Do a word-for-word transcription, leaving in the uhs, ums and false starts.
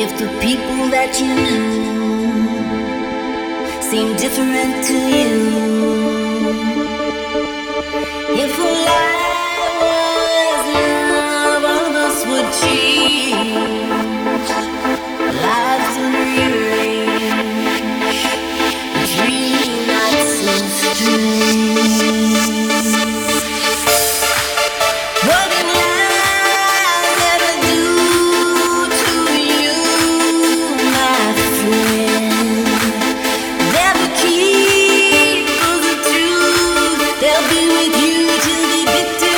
if the people that you knew seem different to you, if life was love, all of us would change. Lives would rearrange, a dream not so strange. What did life ever do to you, my friend? They'll keep the truth. They'll be with you till the bitter